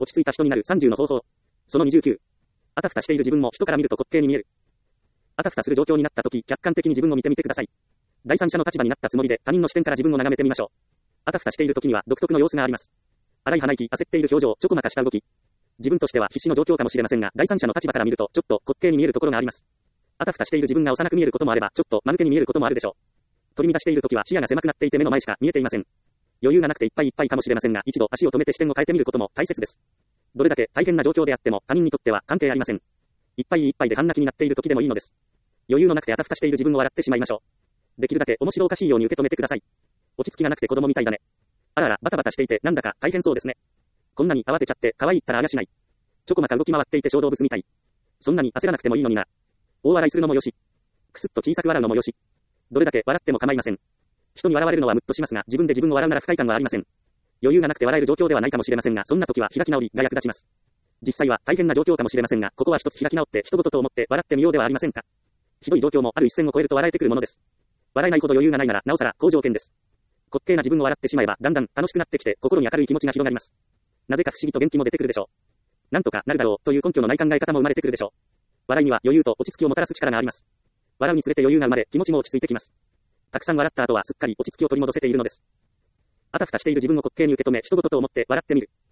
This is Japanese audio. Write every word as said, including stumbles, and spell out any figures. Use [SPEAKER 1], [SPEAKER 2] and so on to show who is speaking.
[SPEAKER 1] 落ち着いた人になるさんじゅうの方法。そのにじゅうきゅう。あたふたしている自分も人から見ると滑稽に見える。あたふたする状況になった時、客観的に自分を見てみてください。第三者の立場になったつもりで他人の視点から自分を眺めてみましょう。あたふたしている時には独特の様子があります。荒い鼻息、焦っている表情、ちょこまかした動き。自分としては必死の状況かもしれませんが、第三者の立場から見るとちょっと滑稽に見えるところがあります。あたふたしている自分が幼く見えることもあれば、ちょっと間抜けに見えることもあるでしょう。取り乱している時は視野が狭くなっていて目の前しか見えていません。余裕がなくていっぱいいっぱいかもしれませんが、一度足を止めて視点を変えてみることも大切です。どれだけ大変な状況であっても他人にとっては関係ありません。いっぱいいっぱいで半泣きになっている時でもいいのです。余裕のなくてあたふたしている自分を笑ってしまいましょう。できるだけ面白おかしいように受け止めてください。落ち着きがなくて子供みたいだね。あらあら、バタバタしていてなんだか大変そうですね。こんなに慌てちゃって可愛いったらあやしない。ちょこまか動き回っていて小動物みたい。そんなに焦らなくてもいいのにな。大笑いするのもよし。くすっと小さく笑うのもよし。どれだけ笑っても構いません。人に笑われるのはムッとしますが、自分で自分を笑うなら不快感はありません。余裕がなくて笑える状況ではないかもしれませんが、そんな時は開き直りが役立ちます。実際は大変な状況かもしれませんが、ここは一つ開き直って一言と思って笑ってみようではありませんか。ひどい状況もある一線を越えると笑えてくるものです。笑えないほど余裕がないならなおさら好条件です。滑稽な自分を笑ってしまえばだんだん楽しくなってきて心に明るい気持ちが広がります。なぜか不思議と元気も出てくるでしょう。なんとかなるだろうという根拠のない考え方も生まれてくるでしょう。笑いには余裕と落ち着きをもたらす力があります。笑うにつれて余裕が生まれ気持ちも落ち着いてきます。たくさん笑った後はすっかり落ち着きを取り戻せているのです。あたふたしている自分を滑稽に受け止め一言と思って笑ってみる。